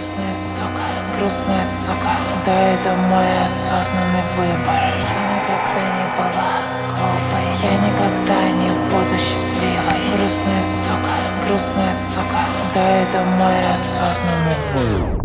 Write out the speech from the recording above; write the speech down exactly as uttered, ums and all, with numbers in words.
Грустная сука, грустная сука, да это мой осознанный выбор. Я никогда не была глупой, я никогда не буду счастливой. Грустная сука, грустная сука, да это мой осознанный выбор.